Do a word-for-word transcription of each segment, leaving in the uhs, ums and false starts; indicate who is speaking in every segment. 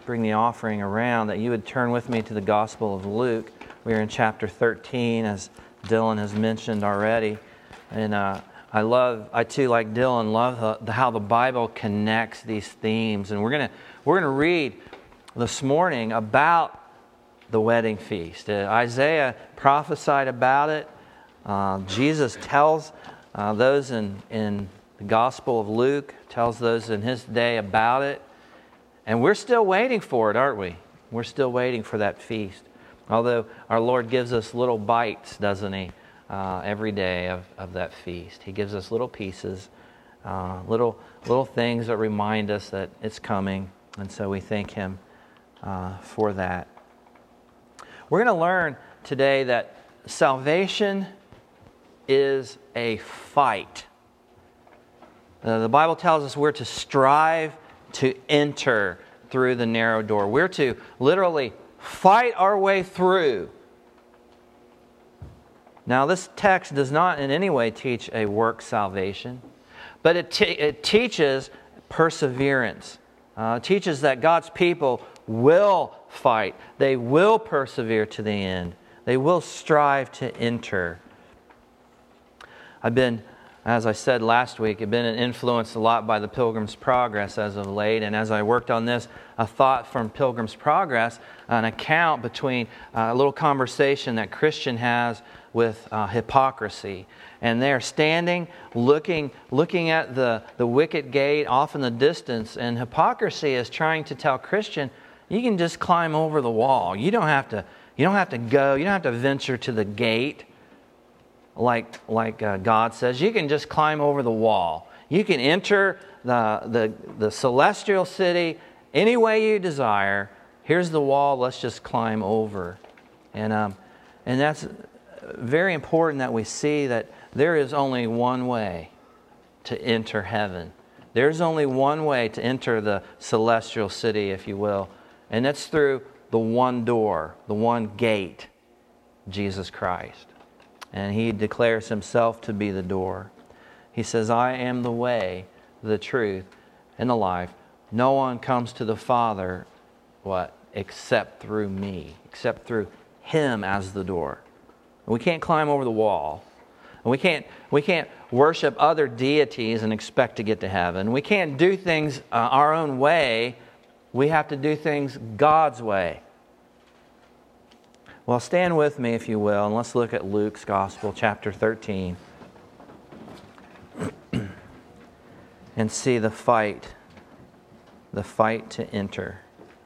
Speaker 1: bring the offering around, that you would turn with me to the Gospel of Luke. We are in chapter thirteen, as Dylan has mentioned already. And uh, I love, I too, like Dylan, love the, how the Bible connects these themes. And we're gonna we're gonna read this morning about the wedding feast. Uh, Isaiah prophesied about it. Uh, Jesus tells uh, those in in the Gospel of Luke, tells those in his day about it. And we're still waiting for it, aren't we? We're still waiting for that feast. Although our Lord gives us little bites, doesn't He, uh, every day of, of that feast. He gives us little pieces, uh, little little things that remind us that it's coming. And so we thank Him uh, for that. We're going to learn today that salvation is a fight. Uh, the Bible tells us we're to strive to enter through the narrow door. We're to literally fight our way through. Now, this text does not in any way teach a work salvation, but it, te- it teaches perseverance. Uh, it teaches that God's people will fight. They will persevere to the end. They will strive to enter. I've been, as I said last week, I've been influenced a lot by the Pilgrim's Progress as of late. And as I worked on this, a thought from Pilgrim's Progress, an account between uh, a little conversation that Christian has with uh, hypocrisy. And they're standing, looking looking at the, the wicket gate off in the distance. And hypocrisy is trying to tell Christian, you can just climb over the wall. You don't have to, you don't have to go, you don't have to venture to the gate. Like like uh, God says, you can just climb over the wall. You can enter the, the, the celestial city any way you desire. Here's the wall, let's just climb over. And, um, and that's very important that we see that there is only one way to enter heaven. There's only one way to enter the celestial city, if you will. And that's through the one door, the one gate, Jesus Christ. And He declares Himself to be the door. He says, I am the way, the truth, and the life. No one comes to the Father, what? Except through me. Except through Him as the door. We can't climb over the wall. We can't, we can't worship other deities and expect to get to heaven. We can't do things uh, our own way. We have to do things God's way. Well, stand with me, if you will, and let's look at Luke's Gospel, chapter thirteen, and see the fight, the fight to enter.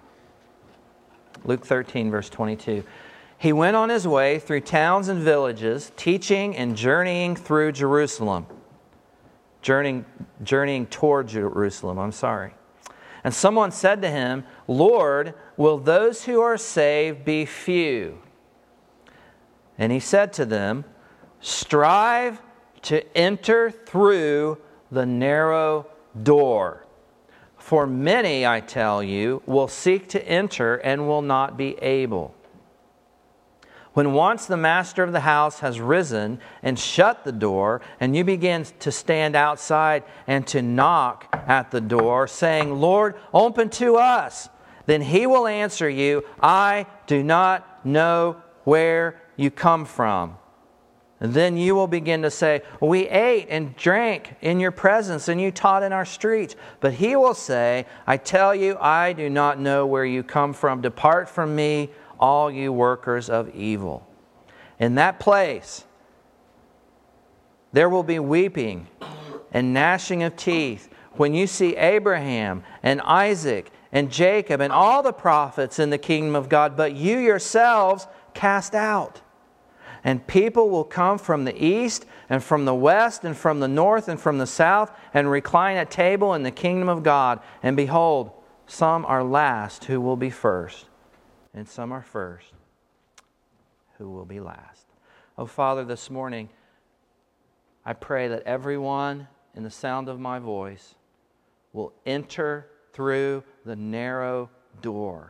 Speaker 1: Luke thirteen, verse twenty-two. He went on his way through towns and villages, teaching and journeying through Jerusalem. Journeying, journeying toward Jerusalem, I'm sorry. And someone said to him, Lord, will those who are saved be few? And he said to them, strive to enter through the narrow door. For many, I tell you, will seek to enter and will not be able. When once the master of the house has risen and shut the door, and you begin to stand outside and to knock at the door, saying, Lord, open to us, then He will answer you, I do not know where you come from. And then you will begin to say, we ate and drank in your presence and you taught in our streets. But He will say, I tell you, I do not know where you come from. Depart from me, all you workers of evil. In that place, there will be weeping and gnashing of teeth when you see Abraham and Isaac and Jacob and all the prophets in the kingdom of God, but you yourselves cast out. And people will come from the east and from the west and from the north and from the south and recline at table in the kingdom of God. And behold, some are last who will be first, and some are first who will be last. Oh, Father, this morning, I pray that everyone in the sound of my voice will enter through the narrow door.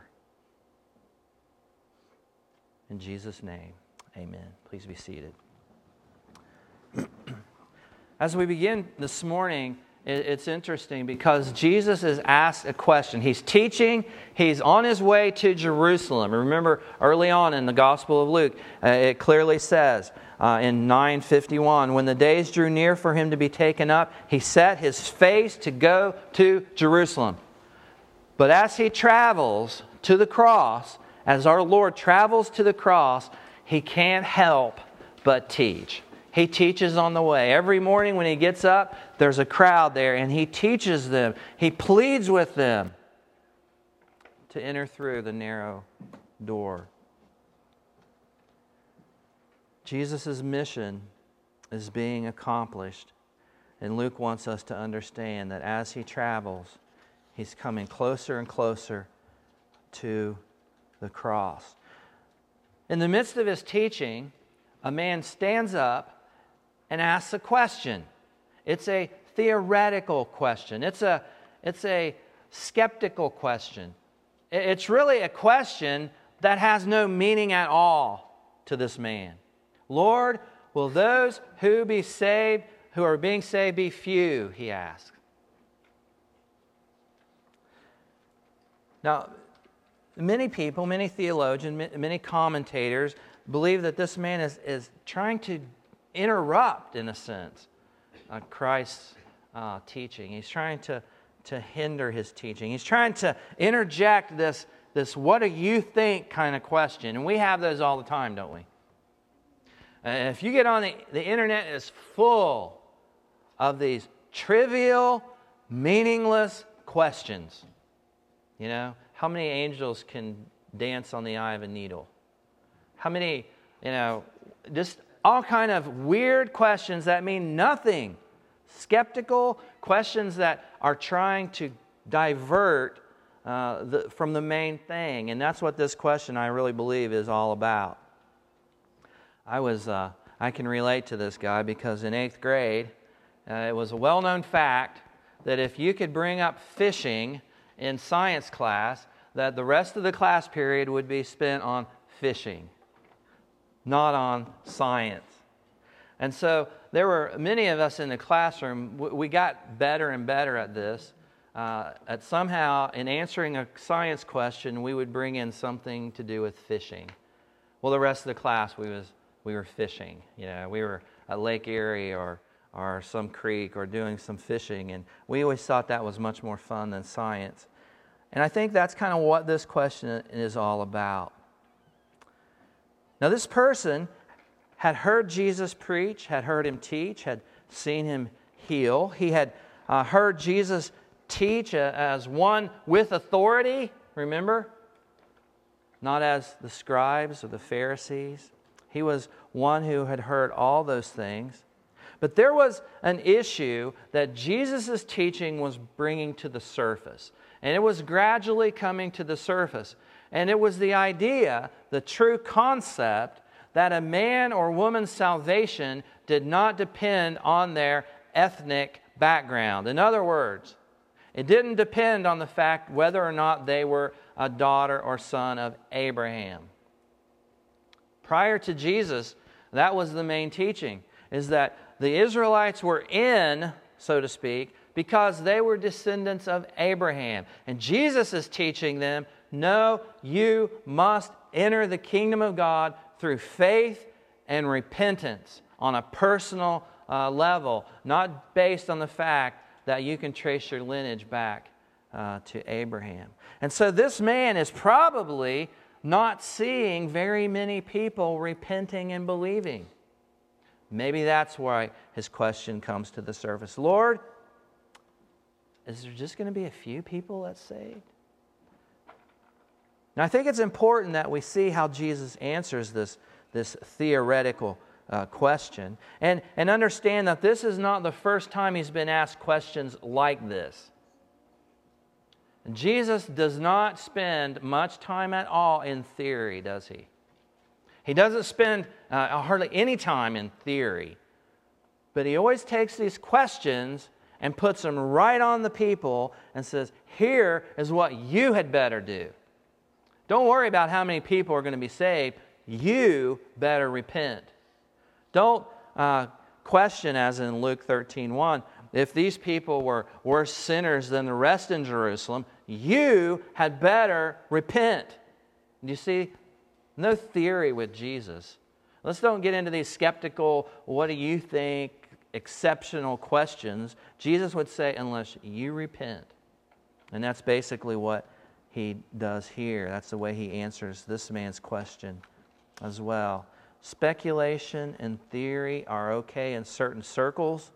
Speaker 1: In Jesus' name, amen. Please be seated. As we begin this morning it's interesting because Jesus is asked a question. He's teaching. He's on his way to Jerusalem. Remember, early on in the Gospel of Luke, uh, it clearly says uh, in nine fifty-one, when the days drew near for him to be taken up, he set his face to go to Jerusalem. But as he travels to the cross, as our Lord travels to the cross, he can't help but teach. He teaches on the way. Every morning when he gets up, there's a crowd there, and he teaches them. He pleads with them to enter through the narrow door. Jesus' mission is being accomplished, and Luke wants us to understand that as he travels, he's coming closer and closer to the cross. In the midst of his teaching, a man stands up and asks a question. It's a theoretical question. It's a, it's a skeptical question. It's really a question that has no meaning at all to this man. Lord, will those who be saved, who are being saved, be few? He asks. Now, many people, many theologians, many commentators believe that this man is, is trying to interrupt, in a sense, uh, Christ's uh, teaching. He's trying to, to hinder his teaching. He's trying to interject this, this what do you think kind of question. And we have those all the time, don't we? Uh, if you get on the, the internet, it's full of these trivial, meaningless questions. You know, how many angels can dance on the eye of a needle? How many, you know, just all kind of weird questions that mean nothing. Skeptical questions that are trying to divert uh, the, from the main thing. And that's what this question, I really believe, is all about. I was, uh, I can relate to this guy because in eighth grade, uh, it was a well-known fact that if you could bring up fishing in science class, that the rest of the class period would be spent on fishing, not on science. And so there were many of us in the classroom, we got better and better at this. Uh, at somehow, in answering a science question, we would bring in something to do with fishing. Well, the rest of the class, we was we were fishing. You know, we were at Lake Erie or or some creek or doing some fishing, and we always thought that was much more fun than science. And I think that's kind of what this question is all about. Now, this person had heard Jesus preach, had heard him teach, had seen him heal. He had uh, heard Jesus teach uh, as one with authority, remember? Not as the scribes or the Pharisees. He was one who had heard all those things. But there was an issue that Jesus' teaching was bringing to the surface. And it was gradually coming to the surface. And it was the idea, the true concept, that a man or woman's salvation did not depend on their ethnic background. In other words, it didn't depend on the fact whether or not they were a daughter or son of Abraham. Prior to Jesus, that was the main teaching, is that the Israelites were in, so to speak, because they were descendants of Abraham. And Jesus is teaching them, no, you must enter the kingdom of God through faith and repentance on a personal uh, level, not based on the fact that you can trace your lineage back uh, to Abraham. And so this man is probably not seeing very many people repenting and believing. Maybe that's why his question comes to the surface. Lord, is there just going to be a few people that's saved? Now, I think it's important that we see how Jesus answers this, this theoretical uh, question and, and understand that this is not the first time he's been asked questions like this. Jesus does not spend much time at all in theory, does he? He doesn't spend uh, hardly any time in theory, but he always takes these questions and puts them right on the people and says, here is what you had better do. Don't worry about how many people are going to be saved. You better repent. Don't uh, question, as in Luke thirteen one, if these people were worse sinners than the rest in Jerusalem, you had better repent. Do you see? No theory with Jesus. Let's don't get into these skeptical, what do you think, exceptional questions. Jesus would say, unless you repent. And that's basically what he does here. That's the way he answers this man's question as well. Speculation and theory are okay in certain circles,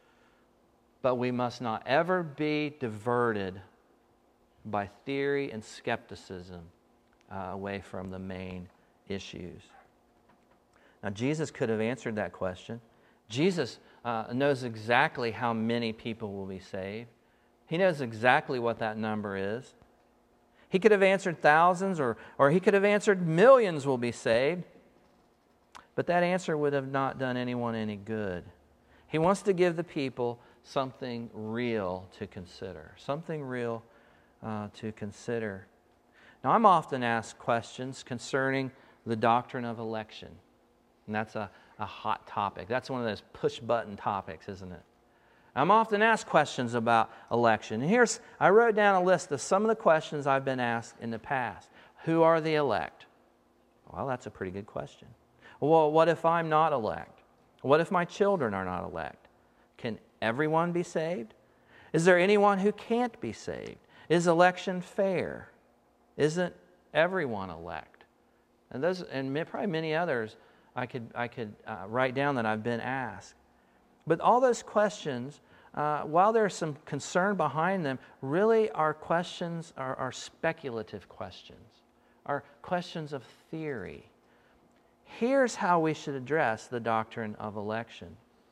Speaker 1: but we must not ever be diverted by theory and skepticism uh, away from the main issues. Now, Jesus could have answered that question. Jesus uh, knows exactly how many people will be saved. He knows exactly what that number is. He could have answered thousands, or, or he could have answered millions will be saved. But that answer would have not done anyone any good. He wants to give the people something real to consider. Something real uh, to consider. Now, I'm often asked questions concerning the doctrine of election. And that's a, a hot topic. That's one of those push-button topics, isn't it? I'm often asked questions about election. And here's, I wrote down a list of some of the questions I've been asked in the past. Who are the elect? Well, that's a pretty good question. Well, what if I'm not elect? What if my children are not elect? Can everyone be saved? Is there anyone who can't be saved? Is election fair? Isn't everyone elect? And those, and probably many others I could I could uh, write down that I've been asked. But all those questions, uh, while there's some concern behind them, really are questions, are, are speculative questions, are questions of theory. Here's how we should address the doctrine of election.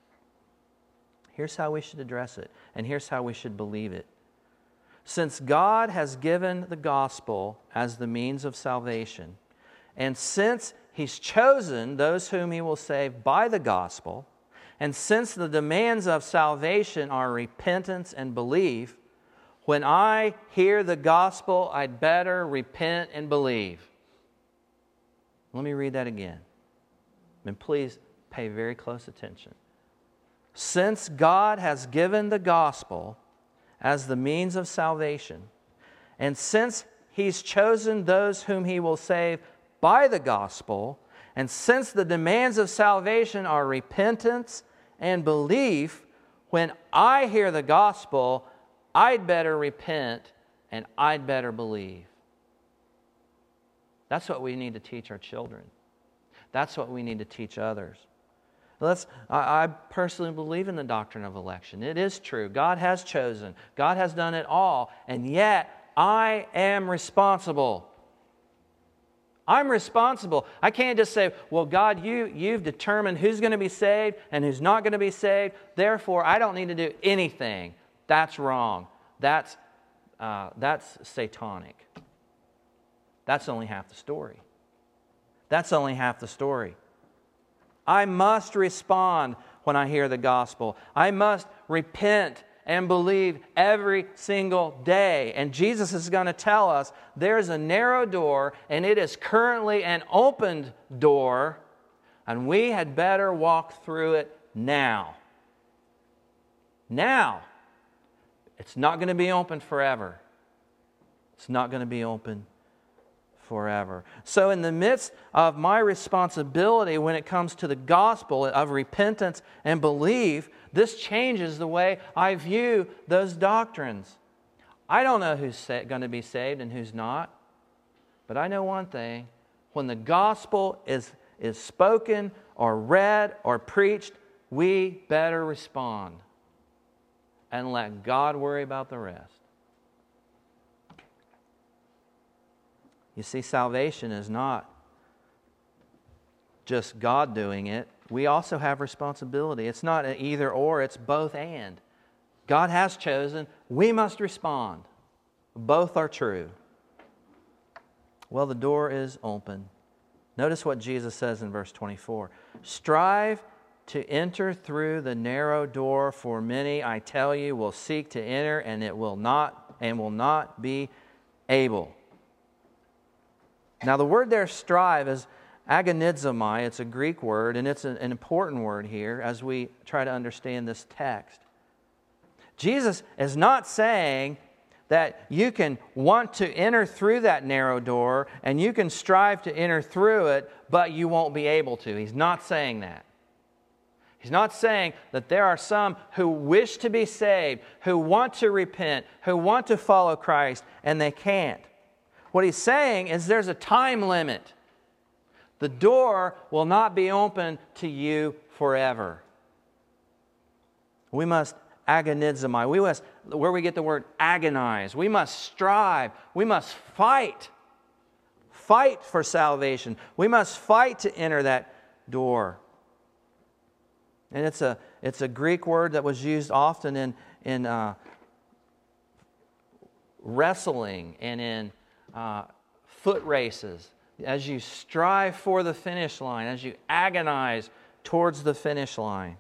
Speaker 1: Here's how we should address it, and here's how we should believe it. Since God has given the gospel as the means of salvation, and since He's chosen those whom He will save by the gospel, and since the demands of salvation are repentance and belief, when I hear the gospel, I'd better repent and believe. Let me read that again. And please pay very close attention. Since God has given the gospel as the means of salvation, and since He's chosen those whom He will save by the gospel, and since the demands of salvation are repentance and belief, when I hear the gospel, I'd better repent and I'd better believe. That's what we need to teach our children. That's what we need to teach others. Let's, I, I personally believe in the doctrine of election. It is true. God has chosen. God has done it all. And yet, I am responsible. I'm responsible. I can't just say, well, God, you, you've determined who's going to be saved and who's not going to be saved. Therefore, I don't need to do anything. That's wrong. That's, uh, that's satanic. That's only half the story. That's only half the story. I must respond when I hear the gospel. I must repent and believe every single day. And Jesus is going to tell us there's a narrow door, and it is currently an opened door, and we had better walk through it now. Now. It's not going to be open forever. It's not going to be open forever. So in the midst of my responsibility when it comes to the gospel of repentance and belief, this changes the way I view those doctrines. I don't know who's going to be saved and who's not, but I know one thing. When the gospel is, is spoken or read or preached, we better respond and let God worry about the rest. You see, salvation is not just God doing it. We also have responsibility. It's not an either or, it's both and. God has chosen, we must respond. Both are true. Well, the door is open. Notice what Jesus says in verse twenty-four. Strive to enter through the narrow door, for many, I tell you, will seek to enter, and it will not and will not be able. Now, the word there, strive, is agonizomai. It's a Greek word, and it's an important word here as we try to understand this text. Jesus is not saying that you can want to enter through that narrow door and you can strive to enter through it, but you won't be able to. He's not saying that. He's not saying that there are some who wish to be saved, who want to repent, who want to follow Christ, and they can't. What he's saying is there's a time limit. The door will not be open to you forever. We must agonizomai. We must, where we get the word agonize. We must strive. We must fight. Fight for salvation. We must fight to enter that door. And it's a it's a Greek word that was used often in in uh, wrestling and in uh, foot races. As you strive for the finish line, as you agonize towards the finish line.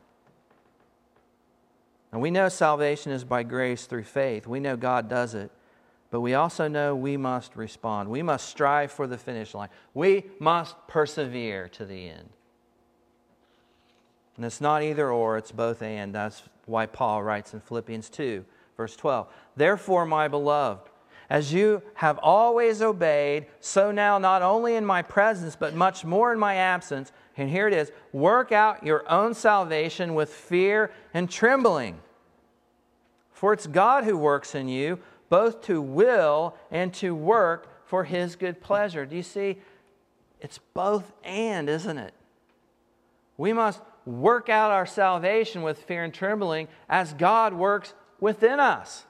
Speaker 1: And we know salvation is by grace through faith. We know God does it. But we also know we must respond. We must strive for the finish line. We must persevere to the end. And it's not either or, it's both and. That's why Paul writes in Philippians two, verse twelve. Therefore, my beloved, as you have always obeyed, so now not only in my presence, but much more in my absence, and here it is, work out your own salvation with fear and trembling. For it's God who works in you, both to will and to work for His good pleasure. Do you see? It's both and, isn't it? We must work out our salvation with fear and trembling as God works within us.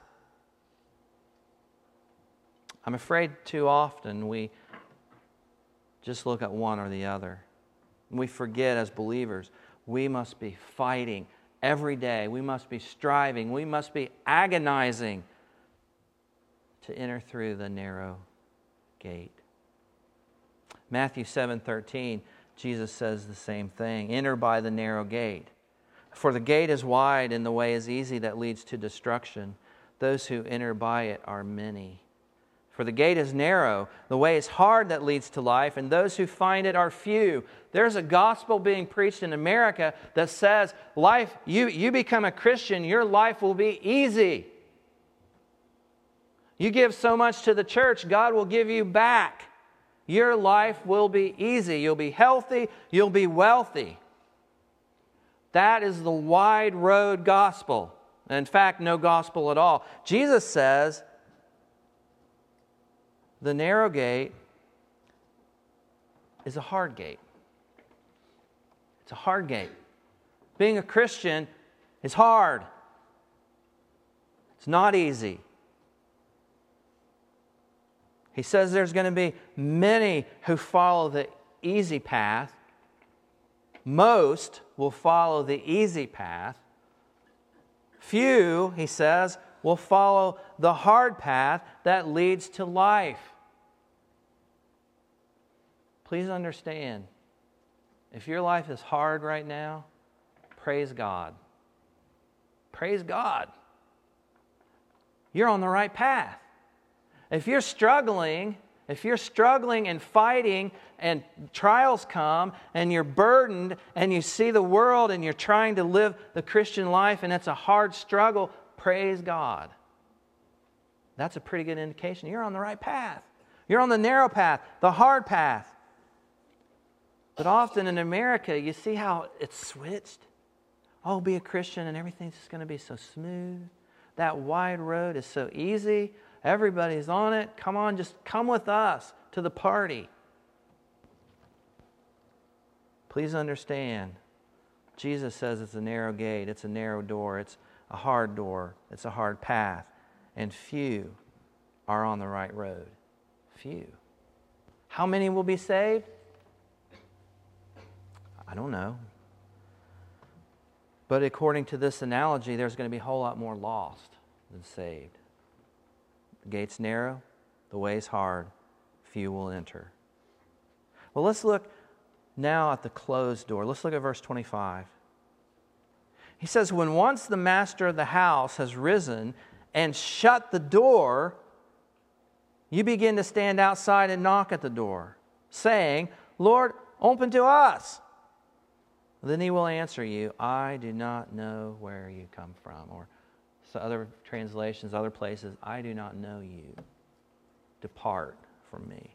Speaker 1: I'm afraid too often we just look at one or the other. We forget as believers, we must be fighting every day. We must be striving. We must be agonizing to enter through the narrow gate. Matthew seven thirteen, Jesus says the same thing. Enter by the narrow gate. For the gate is wide and the way is easy that leads to destruction. Those who enter by it are many. For the gate is narrow, the way is hard that leads to life, and those who find it are few. There's a gospel being preached in America that says, life, you, you become a Christian, your life will be easy. You give so much to the church, God will give you back. Your life will be easy. You'll be healthy, you'll be wealthy. That is the wide road gospel. In fact, no gospel at all. Jesus says, the narrow gate is a hard gate. It's a hard gate. Being a Christian is hard. It's not easy. He says there's going to be many who follow the easy path. Most will follow the easy path. Few, he says, will follow the hard path that leads to life. Please understand, if your life is hard right now, praise God. Praise God. You're on the right path. If you're struggling, if you're struggling and fighting and trials come and you're burdened and you see the world and you're trying to live the Christian life and it's a hard struggle, praise God. That's a pretty good indication. You're on the right path. You're on the narrow path, the hard path. But often in America, you see how it's switched. Oh, be a Christian and everything's just going to be so smooth. That wide road is so easy. Everybody's on it. Come on, just come with us to the party. Please understand, Jesus says it's a narrow gate, it's a narrow door, it's a hard door, it's a hard path, and few are on the right road. Few. How many will be saved? I don't know. But according to this analogy, there's going to be a whole lot more lost than saved. The gate's narrow, the way's hard, few will enter. Well, let's look now at the closed door. Let's look at verse twenty-five. He says, when once the master of the house has risen and shut the door, you begin to stand outside and knock at the door, saying, Lord, open to us. Then he will answer you, I do not know where you come from. Or So other translations, other places, I do not know you. Depart from me.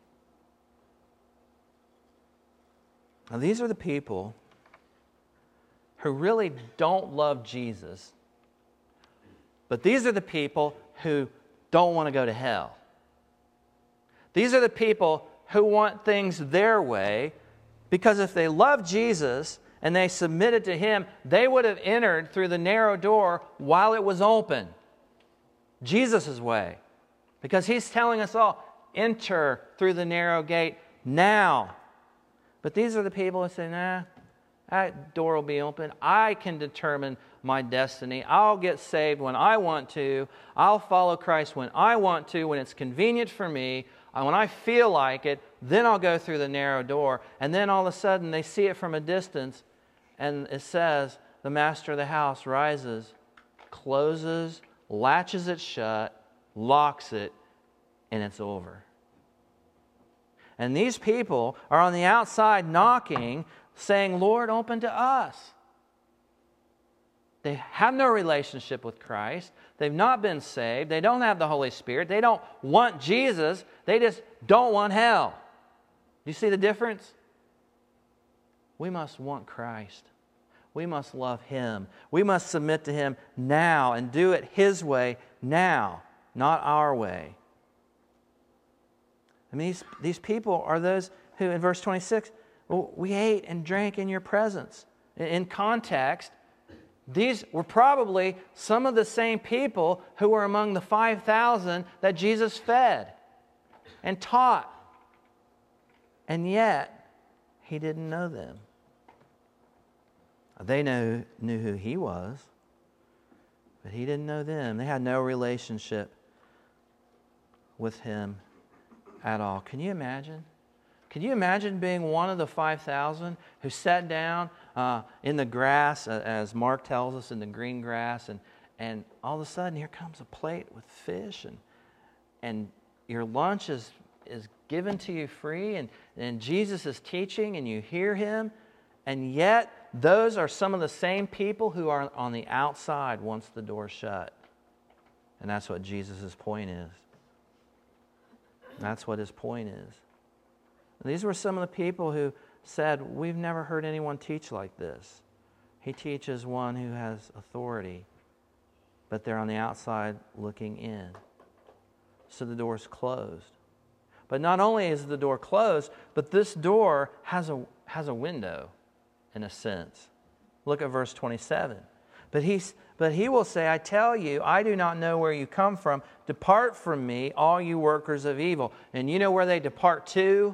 Speaker 1: Now these are the people who really don't love Jesus, but these are the people who don't want to go to hell. These are the people who want things their way, because if they love Jesus and they submitted to Him, they would have entered through the narrow door while it was open. Jesus' way. Because He's telling us all, enter through the narrow gate now. But these are the people who say, nah, that door will be open. I can determine my destiny. I'll get saved when I want to. I'll follow Christ when I want to, when it's convenient for me. When I feel like it, then I'll go through the narrow door. And then all of a sudden they see it from a distance, and it says the master of the house rises, closes, latches it shut, locks it, and it's over. And these people are on the outside knocking, saying, Lord, open to us. They have no relationship with Christ. They've not been saved. They don't have the Holy Spirit. They don't want Jesus. They just don't want hell. Do you see the difference? We must want Christ. We must love Him. We must submit to Him now and do it His way now, not our way. I mean, these, these people are those who, in verse twenty-six, well, we ate and drank in your presence. In, in context, these were probably some of the same people who were among the five thousand that Jesus fed and taught. And yet, He didn't know them. They knew, knew who He was, but He didn't know them. They had no relationship with Him at all. Can you imagine? Can you imagine being one of the five thousand who sat down uh, in the grass, uh, as Mark tells us, in the green grass, and, and all of a sudden here comes a plate with fish, and and your lunch is, is given to you free, and, and Jesus is teaching, and you hear Him, and yet those are some of the same people who are on the outside once the door's shut. And that's what Jesus' point is. That's what His point is. These were some of the people who said, we've never heard anyone teach like this. He teaches one who has authority, but they're on the outside looking in. So the door's closed. But not only is the door closed, but this door has a, has a window, in a sense. Look at verse twenty-seven. But he's, but he will say, I tell you, I do not know where you come from. Depart from me, all you workers of evil. And you know where they depart to?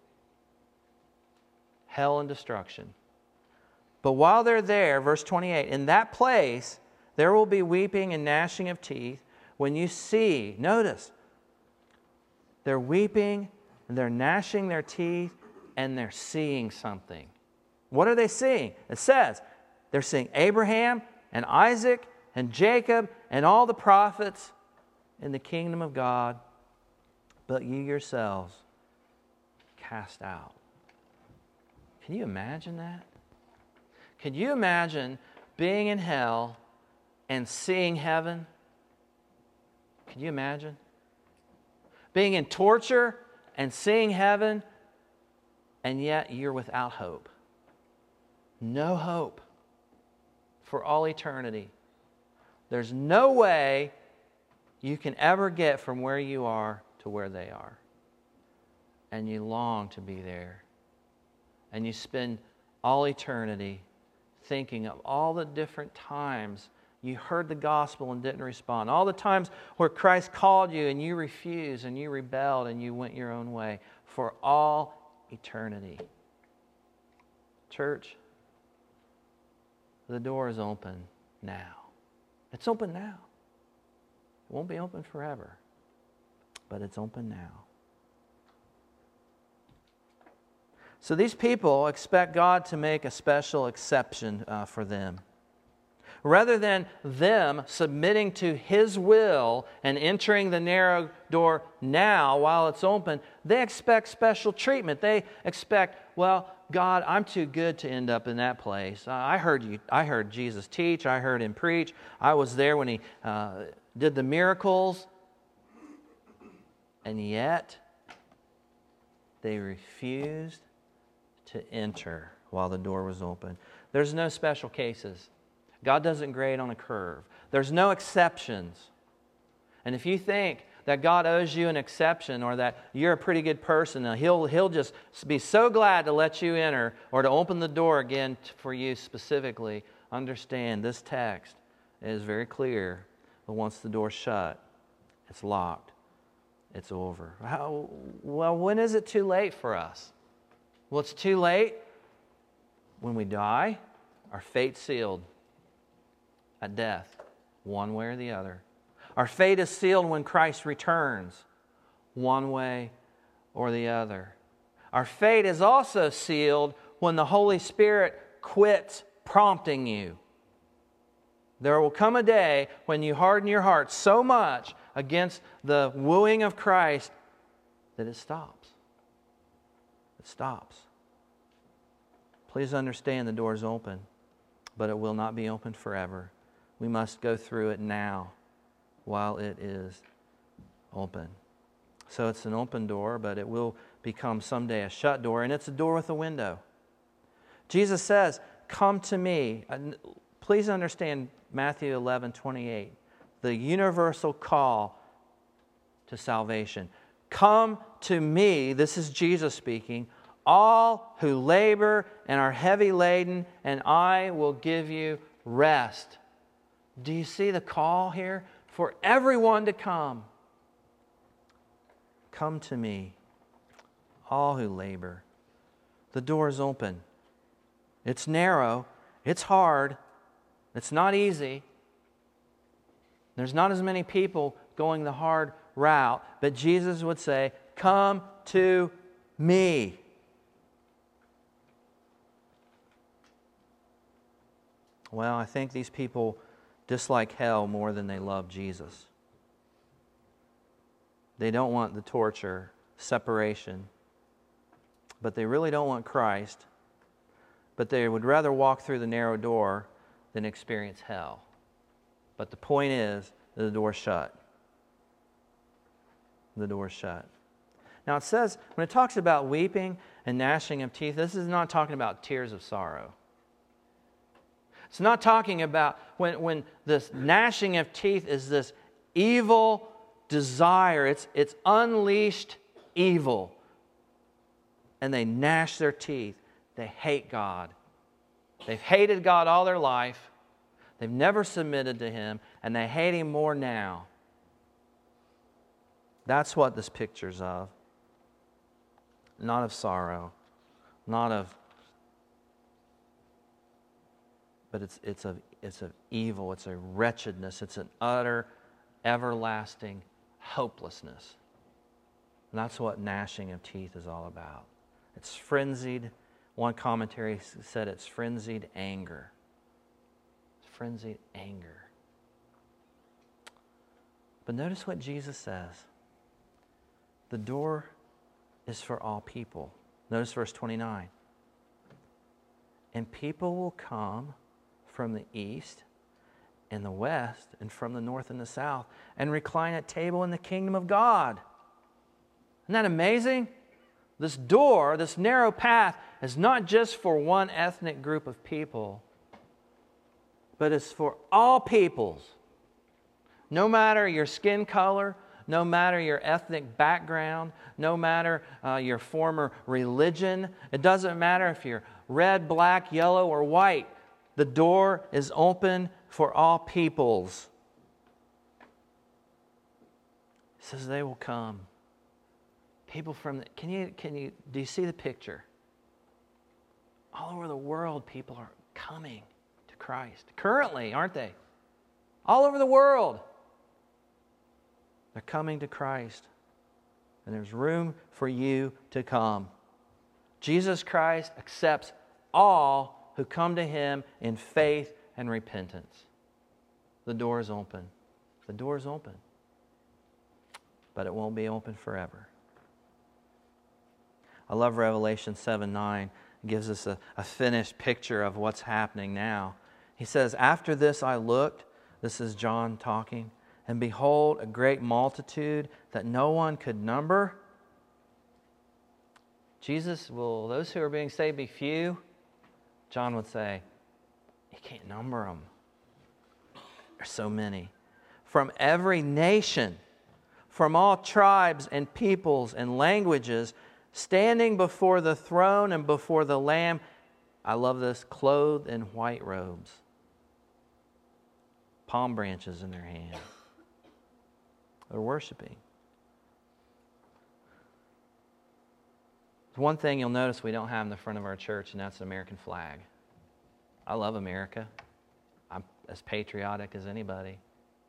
Speaker 1: Hell and destruction. But while they're there, verse twenty-eight, in that place there will be weeping and gnashing of teeth when you see, notice, they're weeping and they're gnashing their teeth and they're seeing something. What are they seeing? It says they're seeing Abraham and Isaac and Jacob and all the prophets in the kingdom of God, but you yourselves cast out. Can you imagine that? Can you imagine being in hell and seeing heaven? Can you imagine? Being in torture and seeing heaven, and yet you're without hope. No hope for all eternity. There's no way you can ever get from where you are to where they are. And you long to be there. And you spend all eternity thinking of all the different times you heard the gospel and didn't respond. All the times where Christ called you and you refused and you rebelled and you went your own way. For all eternity. Church, the door is open now. It's open now. It won't be open forever, but it's open now. So these people expect God to make a special exception uh, for them. Rather than them submitting to His will and entering the narrow door now while it's open, they expect special treatment. They expect, well, God, I'm too good to end up in that place. I heard you. I heard Jesus teach. I heard Him preach. I was there when He uh, did the miracles. And yet, they refused to enter while the door was open. There's no special cases. God doesn't grade on a curve. There's no exceptions. And if you think that God owes you an exception or that you're a pretty good person, He'll, he'll just be so glad to let you enter or to open the door again for you specifically, understand this text is very clear. But once the door's shut, it's locked. It's over. How, well, when is it too late for us? Well, it's too late when we die, our fate's sealed at death, one way or the other. Our fate is sealed when Christ returns, one way or the other. Our fate is also sealed when the Holy Spirit quits prompting you. There will come a day when you harden your heart so much against the wooing of Christ that it stops. It stops. Please understand the door is open, but it will not be open forever. We must go through it now while it is open. So it's an open door, but it will become someday a shut door, and it's a door with a window. Jesus says, "Come to me." Please understand Matthew eleven twenty-eight, the universal call to salvation. Come to me, this is Jesus speaking, all who labor and are heavy laden, and I will give you rest. Do you see the call here? For everyone to come. Come to me, all who labor. The door is open. It's narrow. It's hard. It's not easy. There's not as many people going the hard route, but Jesus would say, "Come to me." Well, I think these people dislike hell more than they love Jesus. They don't want the torture, separation, but they really don't want Christ. But they would rather walk through the narrow door than experience hell. But the point is, the door's shut. The door's shut. Now it says, when it talks about weeping and gnashing of teeth, this is not talking about tears of sorrow. It's not talking about when, when this gnashing of teeth is this evil desire. It's, it's unleashed evil. And they gnash their teeth. They hate God. They've hated God all their life. They've never submitted to Him. And they hate Him more now. That's what this picture's of. Not of sorrow. Not of... But it's it's of it's of evil, it's a wretchedness, it's an utter, everlasting hopelessness. And that's what gnashing of teeth is all about. It's frenzied. One commentary said it's frenzied anger. It's frenzied anger. But notice what Jesus says. The door is for all people. Notice verse twenty-nine. And people will come from the east and the west and from the north and the south and recline at table in the kingdom of God. Isn't that amazing? This door, this narrow path, is not just for one ethnic group of people, but it's for all peoples. No matter your skin color, no matter your ethnic background, no matter uh, your former religion, it doesn't matter if you're red, black, yellow, or white. The door is open for all peoples. It says they will come. People from the, can you can you do you see the picture? All over the world, people are coming to Christ. Currently, aren't they? All over the world. They're coming to Christ. And there's room for you to come. Jesus Christ accepts all who come to Him in faith and repentance. the door's open. The door's open. But it won't be open forever. I love Revelation seven nine. It gives us a, a finished picture of what's happening now. He says, after this I looked, this is John talking, and behold, a great multitude that no one could number. Jesus, will those who are being saved be few? John would say, you can't number them. There's so many. From every nation, from all tribes and peoples and languages, standing before the throne and before the Lamb. I love this, clothed in white robes. Palm branches in their hand. They're worshiping. There's one thing you'll notice we don't have in the front of our church, and that's an American flag. I love America. I'm as patriotic as anybody.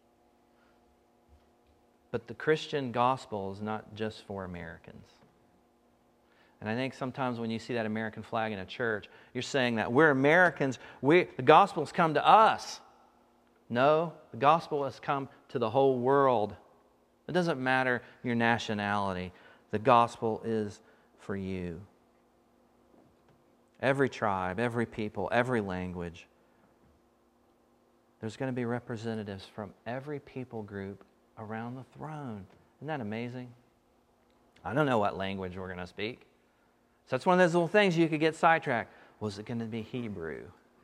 Speaker 1: But the Christian gospel is not just for Americans. And I think sometimes when you see that American flag in a church, you're saying that we're Americans, we, the gospel has come to us. No, the gospel has come to the whole world. It doesn't matter your nationality. The gospel is for you. Every tribe, every people, every language. There's going to be representatives from every people group around the throne. Isn't that amazing? I don't know what language we're going to speak. So that's one of those little things you could get sidetracked. Was it going to be Hebrew?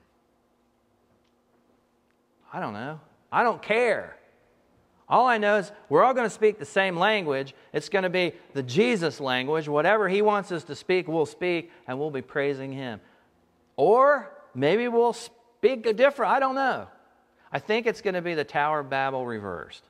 Speaker 1: I don't know. I don't care. All I know is we're all going to speak the same language. It's going to be the Jesus language. Whatever He wants us to speak, we'll speak, and we'll be praising Him. Or maybe we'll speak a different, I don't know. I think it's going to be the Tower of Babel reversed.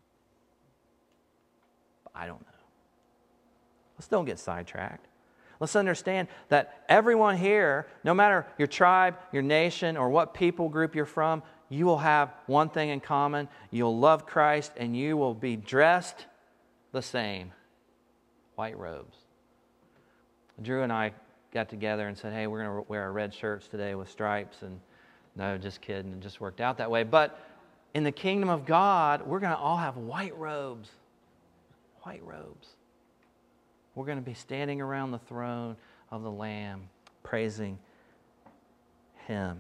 Speaker 1: I don't know. Let's don't get sidetracked. Let's understand that everyone here, no matter your tribe, your nation, or what people group you're from, you will have one thing in common. You'll love Christ and you will be dressed the same. White robes. Drew and I got together and said, hey, we're going to wear our red shirts today with stripes. And no, just kidding. It just worked out that way. But in the kingdom of God, we're going to all have white robes. White robes. We're going to be standing around the throne of the Lamb, praising Him.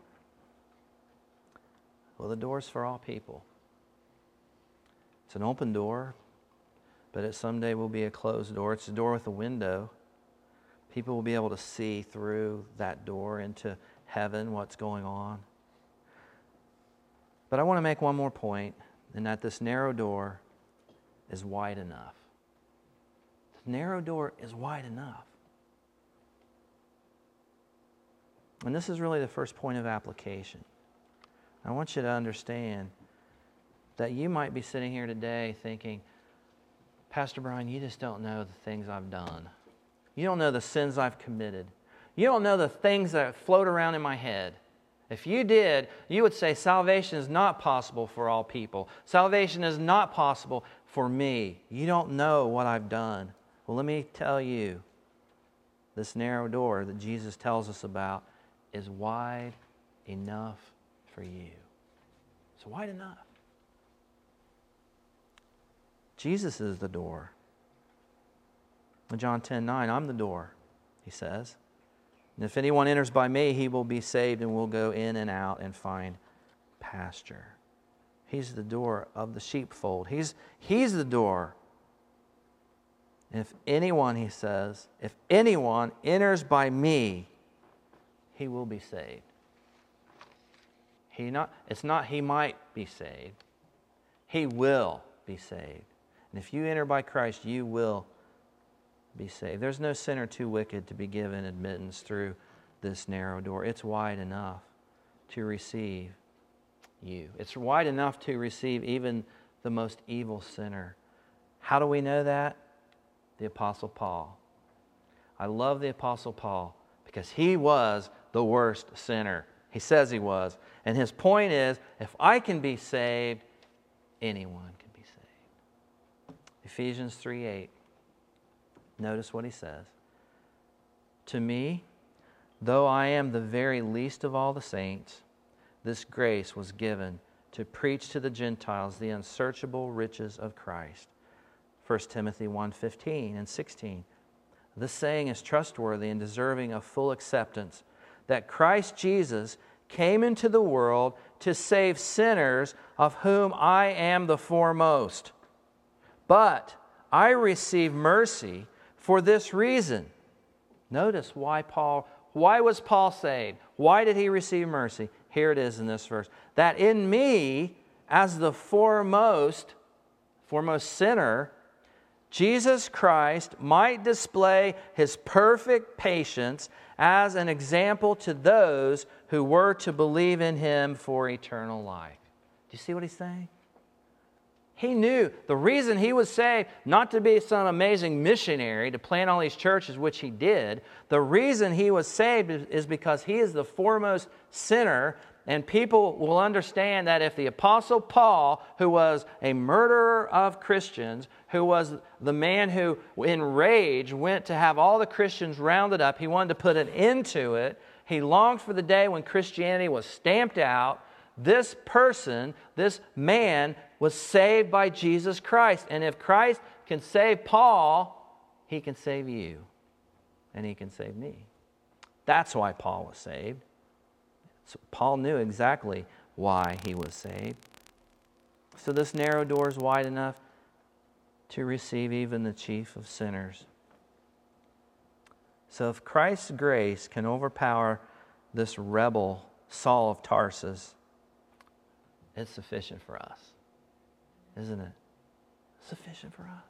Speaker 1: Well, the door's for all people. It's an open door, but it someday will be a closed door. It's a door with a window. People will be able to see through that door into heaven, what's going on. But I want to make one more point, and that this narrow door is wide enough. This narrow door is wide enough. And this is really the first point of application. I want you to understand that you might be sitting here today thinking, Pastor Brian, you just don't know the things I've done. You don't know the sins I've committed. You don't know the things that float around in my head. If you did, you would say salvation is not possible for all people. Salvation is not possible for me. You don't know what I've done. Well, let me tell you, this narrow door that Jesus tells us about is wide enough for you. It's wide enough. Jesus is the door. In John ten nine, I'm the door, He says. And if anyone enters by me, he will be saved and will go in and out and find pasture. He's the door of the sheepfold. He's, he's the door. And if anyone, He says, if anyone enters by me, he will be saved. He not, it's not he might be saved. He will be saved. And if you enter by Christ, you will be saved. There's no sinner too wicked to be given admittance through this narrow door. It's wide enough to receive you. It's wide enough to receive even the most evil sinner. How do we know that? The Apostle Paul. I love the Apostle Paul because he was the worst sinner. He says he was. And his point is, if I can be saved, anyone can be saved. Ephesians three eight. Notice what he says. To me, though I am the very least of all the saints, this grace was given to preach to the Gentiles the unsearchable riches of Christ. First Timothy one fifteen and sixteen. This saying is trustworthy and deserving of full acceptance, that Christ Jesus came into the world to save sinners, of whom I am the foremost. But I receive mercy for this reason. Notice why Paul, why was Paul saved? Why did he receive mercy? Here it is in this verse. That in me, as the foremost, foremost sinner, Jesus Christ might display His perfect patience as an example to those who were to believe in Him for eternal life. Do you see what he's saying? He knew the reason he was saved, not to be some amazing missionary to plant all these churches, which he did. The reason he was saved is because he is the foremost sinner. And people will understand that if the Apostle Paul, who was a murderer of Christians, who was the man who in rage went to have all the Christians rounded up, he wanted to put an end to it. He longed for the day when Christianity was stamped out. This person, this man, was saved by Jesus Christ. And if Christ can save Paul, He can save you. And He can save me. That's why Paul was saved. So Paul knew exactly why he was saved. So this narrow door is wide enough to receive even the chief of sinners. So if Christ's grace can overpower this rebel Saul of Tarsus, it's sufficient for us, isn't it? Sufficient for us.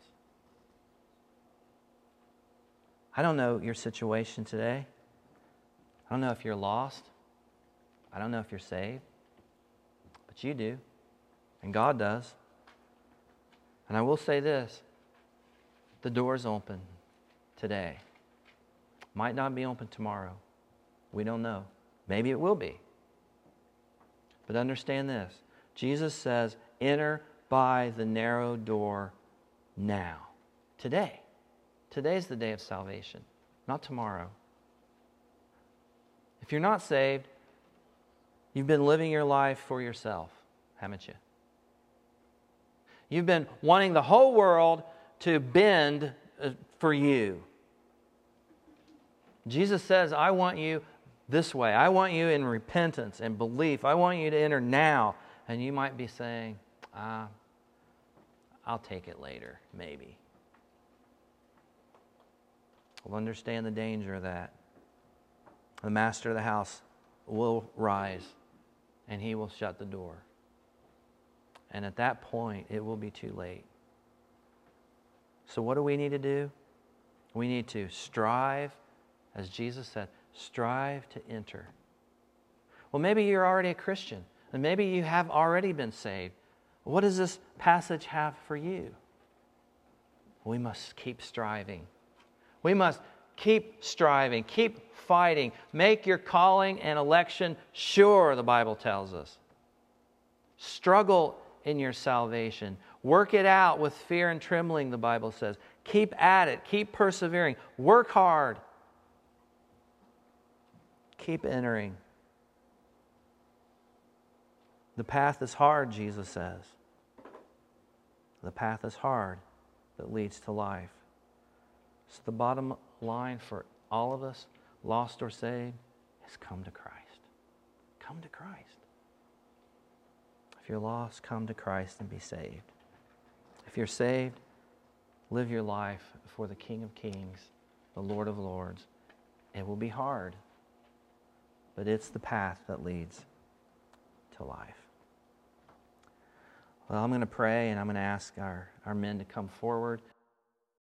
Speaker 1: I don't know your situation today. I don't know if you're lost. I don't know if you're saved, but you do, and God does. And I will say this, the door's open today. Might not be open tomorrow. We don't know. Maybe it will be. But understand this, Jesus says, enter by the narrow door now, today. Today's the day of salvation, not tomorrow. If you're not saved, you've been living your life for yourself, haven't you? You've been wanting the whole world to bend for you. Jesus says, I want you this way. I want you in repentance and belief. I want you to enter now. And you might be saying, ah, I'll take it later, maybe. Well, understand the danger of that. The master of the house will rise and he will shut the door. And at that point, it will be too late. So what do we need to do? We need to strive, as Jesus said, strive to enter. Well, maybe you're already a Christian, and maybe you have already been saved. What does this passage have for you? We must keep striving. We must keep striving, keep fighting. Make your calling and election sure, the Bible tells us. Struggle in your salvation. Work it out with fear and trembling, the Bible says. Keep at it. Keep persevering. Work hard. Keep entering. The path is hard, Jesus says. The path is hard that leads to life. So the bottom line for all of us, lost or saved, is come to Christ. Come to Christ. If you're lost, come to Christ and be saved. If you're saved, live your life for the King of Kings, the Lord of Lords. It will be hard, but it's the path that leads to life. Well, I'm going to pray, and I'm going to ask our, our men to come forward.